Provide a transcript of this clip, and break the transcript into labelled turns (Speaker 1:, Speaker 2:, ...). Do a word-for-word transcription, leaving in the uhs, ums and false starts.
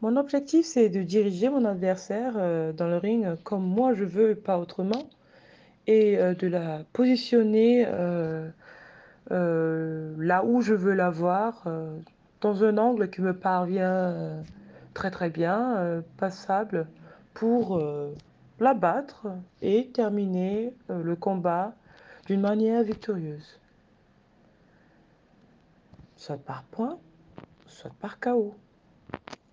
Speaker 1: Mon objectif, c'est de diriger mon adversaire, heu, dans le ring, heu, comme moi je veux et pas autrement et heu, de la positionner, heu heu, là où je veux la voir, heu, dans un angle qui me parvient, heu, très, très bien, heu, passable pour, heu, la battre et terminer, heu, le combat d'une manière victorieuse. Soit par points, soit par K O.